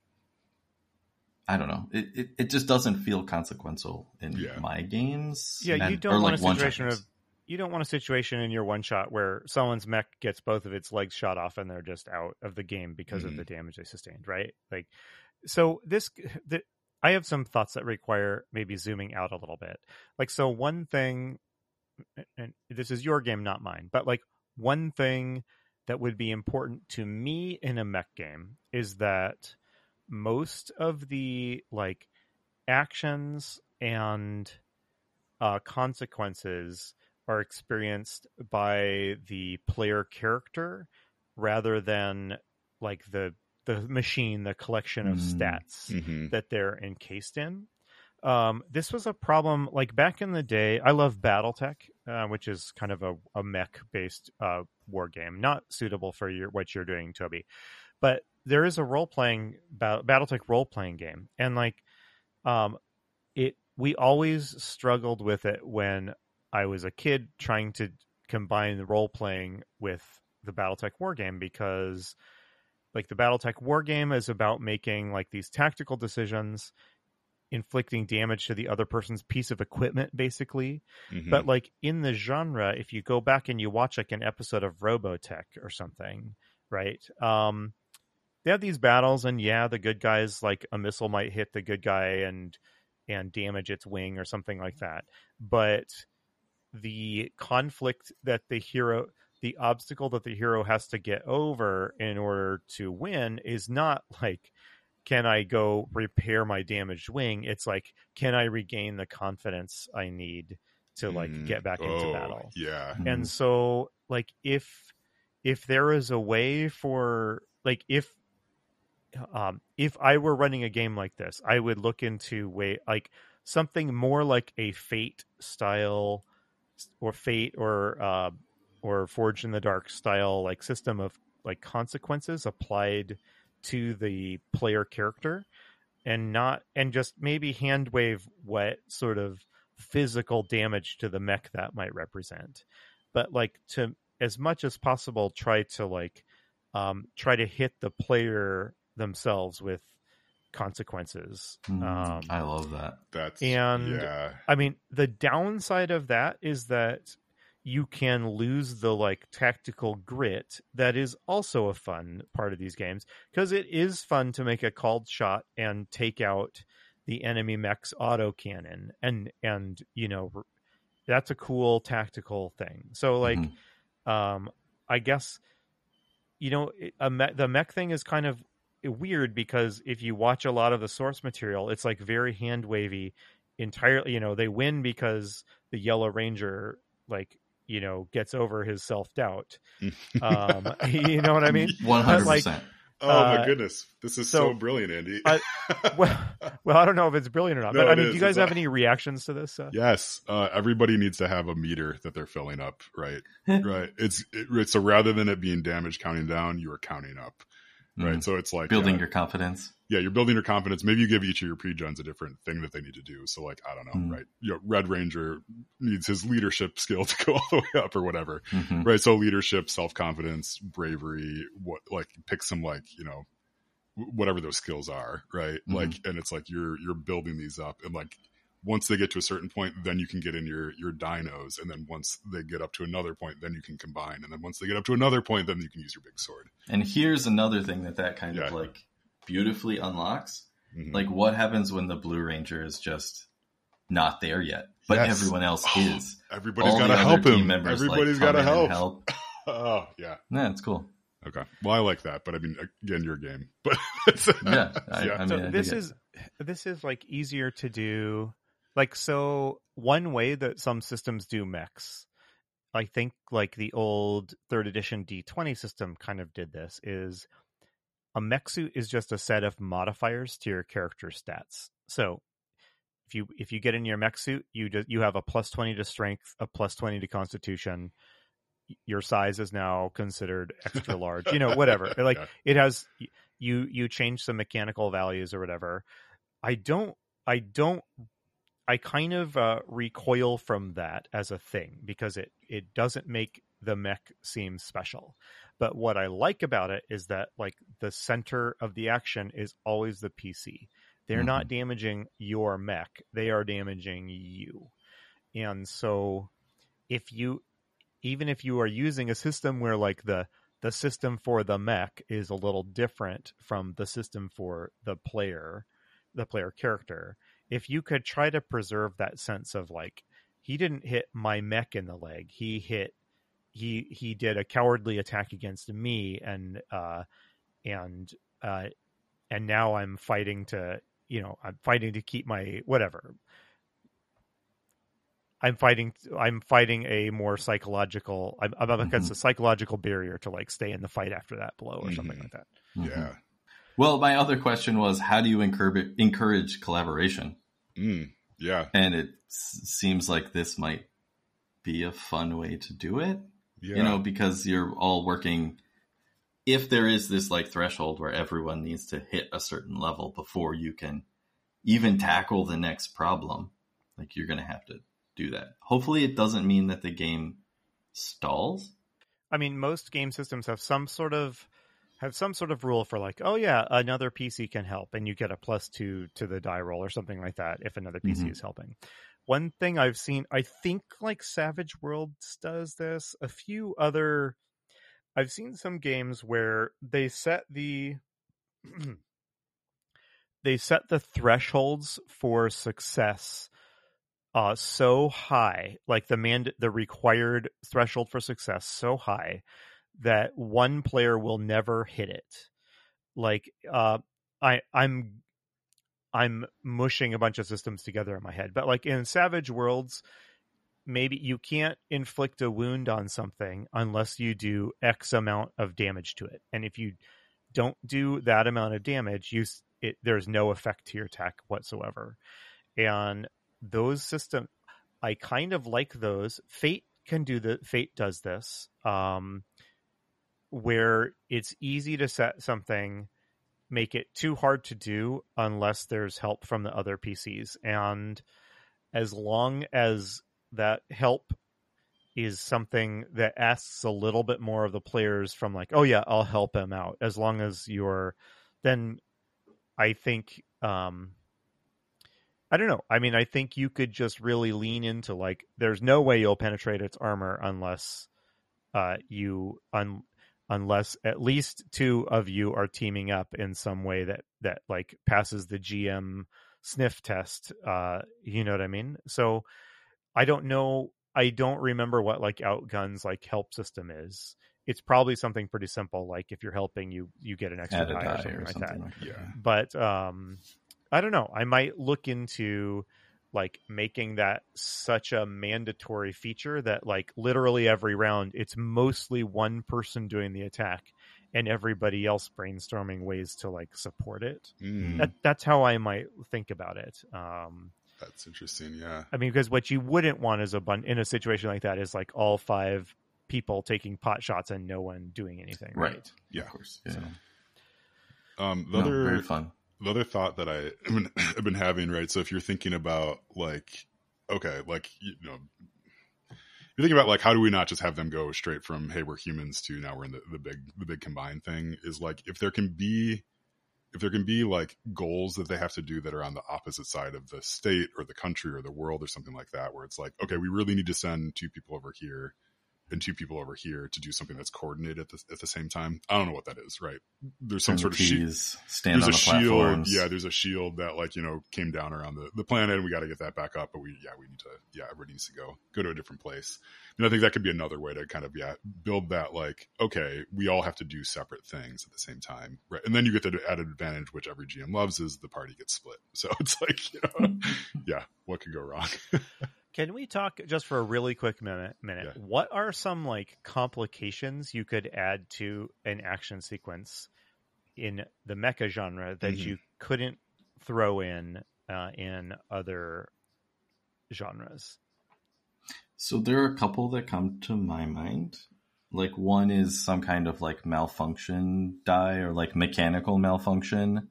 I don't know. It it, it just doesn't feel consequential in yeah. my games. Yeah, and, you don't want like a situation of you don't want a situation in your one shot where someone's mech gets both of its legs shot off and they're just out of the game because mm-hmm. of the damage they sustained, right? Like, so this, the, I have some thoughts that require maybe zooming out a little bit. Like, so one thing, and this is your game, not mine, but like one thing that would be important to me in a mech game is that most of the like actions and uh, consequences are experienced by the player character rather than like the the machine, the collection of stats mm-hmm. that they're encased in. Um, this was a problem like back in the day. I love Battletech, uh, which is kind of a, a mech-based uh, war game, not suitable for your, what you're doing, Toby. But there is a role-playing ba- Battletech role-playing game, and like um, it, we always struggled with it when I was a kid trying to combine the role-playing with the Battletech war game, because like the Battletech war game is about making like these tactical decisions, inflicting damage to the other person's piece of equipment, basically. Mm-hmm. But like in the genre, if you go back and you watch like an episode of Robotech or something, right? Um, they have these battles, and yeah, the good guys, like a missile might hit the good guy and and damage its wing or something like that. But the conflict that the hero, the obstacle that the hero has to get over in order to win is not like, can I go repair my damaged wing? It's like, can I regain the confidence I need to like mm. get back oh, into battle? Yeah. And so like, if, if there is a way for like, if, um, if I were running a game like this, I would look into way like something more like a Fate style, or Fate or uh, or Forged in the Dark style, like system of like consequences applied to the player character, and not and just maybe hand wave what sort of physical damage to the mech that might represent, but like to as much as possible try to like um, try to hit the player themselves with consequences. Mm, um, I love that. That's and yeah. I mean, the downside of that is that you can lose the like tactical grit that is also a fun part of these games, because it is fun to make a called shot and take out the enemy mech's autocannon, and and you know, that's a cool tactical thing. So like mm-hmm. um I guess, you know, a me- the mech thing is kind of weird, because if you watch a lot of the source material, it's like very hand wavy entirely. You know, they win because the Yellow Ranger, like, you know, gets over his self-doubt. um you know what I mean? one hundred percent. Like, oh uh, my goodness, this is so, so brilliant, Andy. uh, well, well, I don't know if it's brilliant or not, no, but I mean, is. do you guys it's have a... any reactions to this? Uh... Yes, uh, everybody needs to have a meter that they're filling up, right? right. It's it, so rather than it being damage counting down, you are counting up. Right, mm. So it's like building uh, your confidence. Yeah, you're building your confidence. Maybe you give each of your pre-gens a different thing that they need to do. So, like, I don't know, mm. right? You know, Red Ranger needs his leadership skill to go all the way up, or whatever, mm-hmm. right? So, leadership, self-confidence, bravery, what, like, pick some, like, you know, whatever those skills are, right? Mm-hmm. Like, and it's like you're you're building these up, and like once they get to a certain point, then you can get in your your dinos, and then once they get up to another point, then you can combine, and then once they get up to another point, then you can use your big sword. And here's another thing that that kind yeah. of like beautifully unlocks. Mm-hmm. Like, what happens when the Blue Ranger is just not there yet, but yes. everyone else oh, is. Everybody's got to help him. Everybody's like, got to help. help. Oh yeah, yeah, it's cool. Okay, well, I like that, but I mean, again, your game, but yeah, I, yeah. I mean, so I this is it. this is like easier to do. Like, so one way that some systems do mechs, I think like the old third edition D twenty system kind of did this, is a mech suit is just a set of modifiers to your character stats. So if you if you get in your mech suit, you just, you have a plus twenty to strength, a plus twenty to constitution. Your size is now considered extra large, you know, whatever. Like yeah. it has, you, you change some mechanical values or whatever. I don't, I don't, I kind of uh, recoil from that as a thing, because it, it doesn't make the mech seem special. But what I like about it is that like the center of the action is always the P C. They're mm-hmm. not damaging your mech. They are damaging you. And so if you, even if you are using a system where like the the system for the mech is a little different from the system for the player, the player character, if you could try to preserve that sense of like, he didn't hit my mech in the leg, he hit he he did a cowardly attack against me, and uh and uh and now I'm fighting to, you know, I'm fighting to keep my whatever. I'm fighting. I'm fighting a more psychological. I'm, I'm against mm-hmm. a psychological barrier to like stay in the fight after that blow or mm-hmm. something like that. Mm-hmm. Yeah. Well, my other question was, how do you encourage encourage collaboration? Mm, yeah. And it s- seems like this might be a fun way to do it. Yeah. You know, because you're all working. If there is this like threshold where everyone needs to hit a certain level before you can even tackle the next problem, like you're going to have to do that. Hopefully it doesn't mean that the game stalls. I mean, most game systems have some sort of have some sort of rule for like, oh yeah, another P C can help, and you get a plus two to the die roll or something like that if another P C mm-hmm. is helping. One thing I've seen, I think like Savage Worlds does this, a few other, I've seen some games where they set the they set the thresholds for success Uh, so high, like the mand- the required threshold for success so high that one player will never hit it. Like, uh, I, I'm, I'm mushing a bunch of systems together in my head, but like in Savage Worlds, maybe you can't inflict a wound on something unless you do X amount of damage to it, and if you don't do that amount of damage, you it there's no effect to your attack whatsoever, and those systems, I kind of like those. Fate can do the Fate does this, um, where it's easy to set something, make it too hard to do unless there's help from the other P Cs. And as long as that help is something that asks a little bit more of the players from like, oh yeah, I'll help him out. As long as you're, then I think, um, I don't know. I mean, I think you could just really lean into like, there's no way you'll penetrate its armor unless uh, you, un, unless at least two of you are teaming up in some way that, that like passes the G M sniff test. Uh, you know what I mean? So I don't know. I don't remember what like Outgun's like help system is. It's probably something pretty simple. Like if you're helping, you you get an extra die, die or something, or something like that. Like that. Yeah. But um, I don't know. I might look into like making that such a mandatory feature that like literally every round, it's mostly one person doing the attack and everybody else brainstorming ways to like support it. Mm. That that's how I might think about it. Um, That's interesting. Yeah. I mean, because what you wouldn't want is a bun- in a situation like that is like all five people taking pot shots and no one doing anything. Right. right? Yeah. Of course. Yeah. So, um, the no, other, very fun. The other thought that I have been, I've been having, right. So if you're thinking about like, okay, like, you know, you're thinking about like, how do we not just have them go straight from, hey, we're humans to now we're in the, the big, the big combined thing is like, if there can be, if there can be like goals that they have to do that are on the opposite side of the state or the country or the world or something like that, where it's like, okay, we really need to send two people over here and two people over here to do something that's coordinated at the, at the same time. I don't know what that is, right? There's some Turn sort of the shield. keys, stand There's on a the shield. platforms. Yeah, there's a shield that like, you know, came down around the, the planet and we got to get that back up. But we, yeah, we need to, yeah, everybody needs to go, go to a different place. And I think that could be another way to kind of, yeah, build that like, okay, we all have to do separate things at the same time. Right. And then you get the added advantage, which every G M loves, is the party gets split. So it's like, you know, yeah, what could go wrong? Can we talk just for a really quick minute? Minute, Yeah. What are some like complications you could add to an action sequence in the mecha genre that Mm-hmm. you couldn't throw in uh, in other genres? So there are a couple that come to my mind. Like one is some kind of like malfunction die or like mechanical malfunction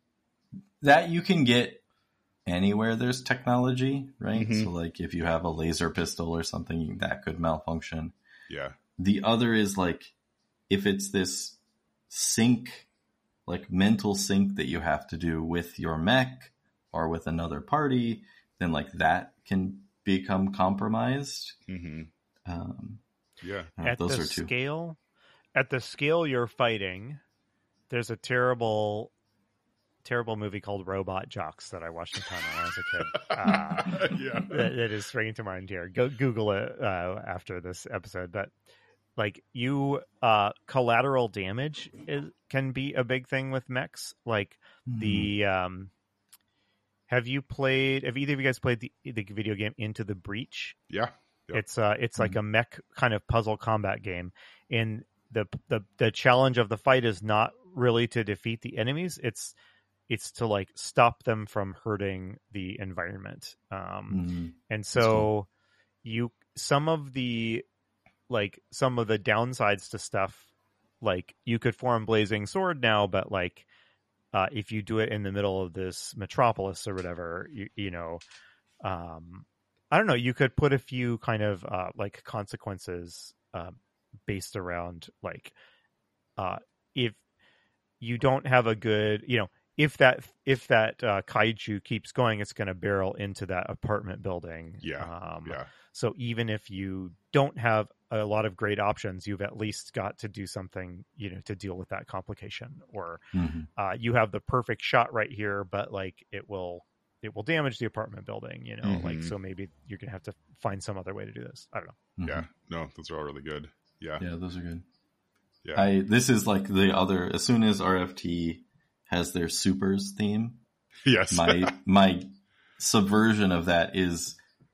that you can get anywhere there's technology, right? Mhm. So like if you have a laser pistol or something that could malfunction. Yeah. The other is like if it's this sync, like mental sync that you have to do with your mech or with another party, then like that can become compromised. Mm-hmm. Um, Yeah. uh, At those the are two. scale, at the scale you're fighting, there's a terrible, terrible movie called Robot Jocks that I watched in time when I was a kid. Uh, yeah. that, that is springing to mind here. Go Google it uh, after this episode. But like you, uh, collateral damage is, can be a big thing with mechs. Like Mm-hmm. the, um, have you played? Have either of you guys played the the video game Into the Breach? Yeah. Yep. It's uh, it's like a mech kind of puzzle combat game, and the the the challenge of the fight is not really to defeat the enemies. It's it's to like stop them from hurting the environment. Um, Mm-hmm. and so cool. you some of the like some of the downsides to stuff, like you could form Blazing Sword now, but like uh, if you do it in the middle of this metropolis or whatever, you you know. Um, I don't know. You could put a few kind of uh, like consequences uh, based around like uh, if you don't have a good, you know, if that if that uh, kaiju keeps going, it's going to barrel into that apartment building. Yeah. Um, Yeah. So even if you don't have a lot of great options, you've at least got to do something, you know, to deal with that complication. Or Mm-hmm. uh, you have the perfect shot right here, but like it will. It will damage the apartment building, you know, Mhm. like, so maybe you're going to have to find some other way to do this. I don't know. Mm-hmm. Yeah. No, those are all really good. Yeah. Yeah, those are good. Yeah. I this is like the other. As soon as R F T has their supers theme, yes. my my subversion of that is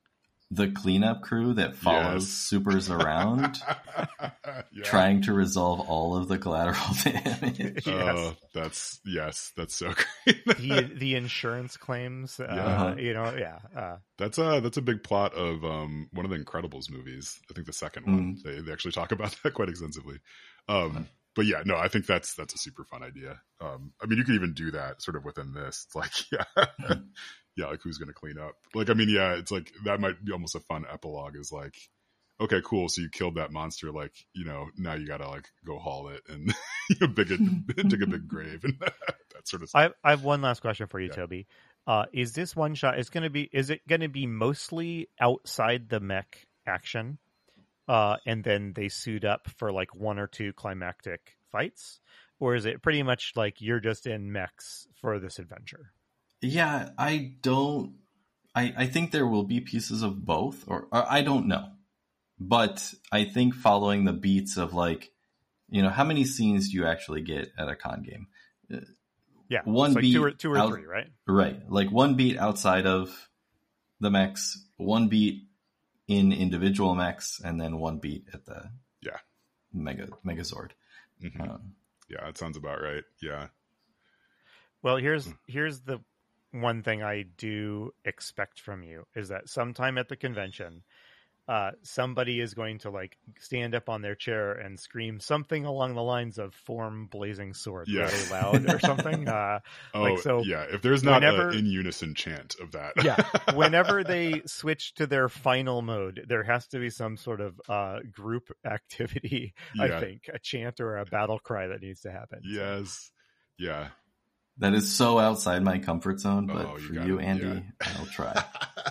the cleanup crew that follows Yes. supers around, Yeah. trying to resolve all of the collateral damage. Yes. Oh, that's yes, that's so great. the the insurance claims. Uh, Yeah. You know, yeah. Uh, That's a that's a big plot of um, one of the Incredibles movies. I think the second one. Mm. They they actually talk about that quite extensively. Um, but yeah, no, I think that's that's a super fun idea. Um, I mean, you could even do that sort of within this. It's like, yeah, yeah, like who's going to clean up? Like, I mean, yeah, it's like that might be almost a fun epilogue. Is like, okay, cool. So you killed that monster. Like, you know, now you got to like go haul it and you know, dig it, dig a big grave and that sort of stuff. I I have one last question for you, Yeah. Toby. Uh, is this one shot? Is going to be? Is it going to be mostly outside the mech action, uh, and then they suit up for like one or two climactic fights, or is it pretty much like you're just in mechs for this adventure? Yeah, I don't. I, I think there will be pieces of both, or, or I don't know. But I think following the beats of like, you know, how many scenes do you actually get at a con game? Uh, Yeah, One it's like beat two or two or out- three, right? Right. Like one beat outside of the mechs, one beat in individual mechs, and then one beat at the Yeah. Mega Megazord. Mhm. Um, Yeah, that sounds about right. Yeah. Well, here's here's the one thing I do expect from you is that sometime at the convention, uh, somebody is going to like stand up on their chair and scream something along the lines of "Form Blazing Sword" Yes. really loud or something. Uh, Oh, Like, so yeah. If there's not whenever- an in unison chant of that, yeah, whenever they switch to their final mode, there has to be some sort of uh, group activity. Yeah. I think a chant or a battle cry that needs to happen. So- yes, yeah. that is so outside my comfort zone, but Oh, you for got you, it, Andy, yeah. I'll try.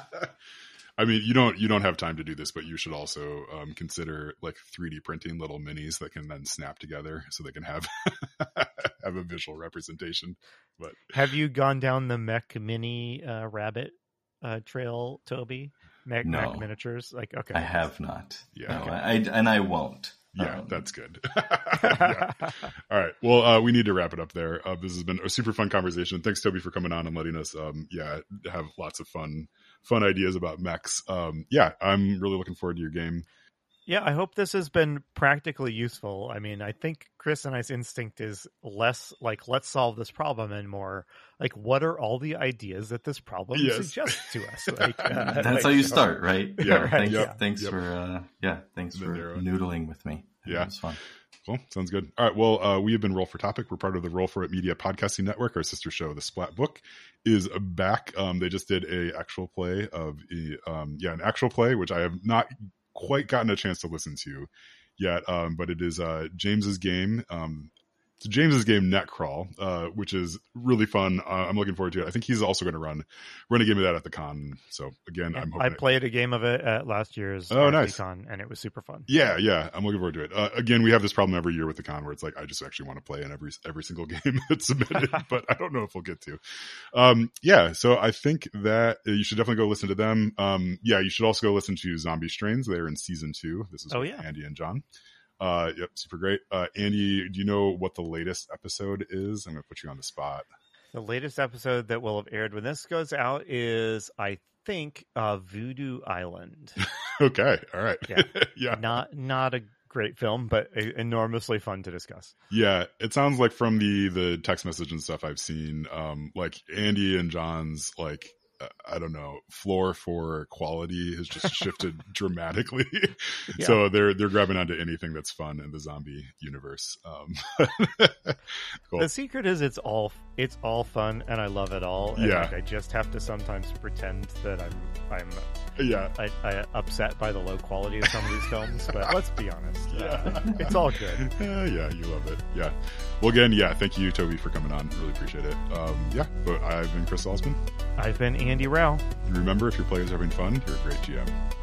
I mean, you don't you don't have time to do this, but you should also um, consider like three D printing little minis that can then snap together, so they can have have a visual representation. But Have you gone down the Mech Mini uh, Rabbit uh, trail, Toby? Mech, No. Mech miniatures, like okay, I have not. Yeah. No, Okay. I, and I won't. yeah, Um, that's good. Yeah. All right. Well, uh, we need to wrap it up there. Uh, this has been a super fun conversation. Thanks, Toby, for coming on and letting us, um, yeah, have lots of fun, fun ideas about mechs. Um, yeah, I'm really looking forward to your game. Yeah, I hope this has been practically useful. I mean, I think Chris and I's instinct is less like, let's solve this problem, and more like, what are all the ideas that this problem Yes. suggests to us? Like, uh, That's like, how you so- start, right? Yeah, right, Thanks, yep, thanks yep. for uh, yeah, thanks The for narrow- noodling with me. Yeah. It was fun. Cool. Sounds good. All right. Well, uh, we have been Roll for Topic. We're part of the Roll for It Media Podcasting Network. Our sister show, The Splat Book, is back. Um, they just did a actual play of, a, um, yeah, an actual play, which I have not quite gotten a chance to listen to yet. Um, but it is uh, James's game. Um, it's James's game Netcrawl, uh, which is really fun. Uh, I'm looking forward to it. I think he's also going to run run a game of that at the con. So again, I'm hoping I it- played a game of it at last year's Oh, nice. con, and it was super fun. Yeah, yeah, I'm looking forward to it. Uh, again, we have this problem every year with the con where it's like I just actually want to play in every every single game that's submitted, but I don't know if we'll get to. Um, yeah, so I think that you should definitely go listen to them. Um, yeah, you should also go listen to Zombie Strains. They're in season two. This is Oh, with yeah. Andy and John. Uh, yep, super great. Uh, Andy, do you know what the latest episode is? I'm going to put you on the spot. The latest episode that will have aired when this goes out is, I think, uh, Voodoo Island. Okay, all right. Yeah. yeah. Not not a great film, but e- enormously fun to discuss. Yeah, it sounds like from the the text message and stuff I've seen, um, like Andy and John's like uh, I don't know floor for quality has just shifted dramatically. Yeah. So they're they're grabbing onto anything that's fun in the zombie universe. Um, cool. The secret is it's all it's all fun, and I love it all. And Yeah. like, I just have to sometimes pretend that I'm I'm Yeah, I, I upset by the low quality of some of these films. But let's be honest, Yeah. uh, it's all good. Uh, yeah, you love it. Yeah. Well, again, yeah, thank you, Toby, for coming on. Really appreciate it. Um, yeah, but I've been Chris Salzman. I've been Andy Rao. And remember, if your players are having fun, you're a great G M.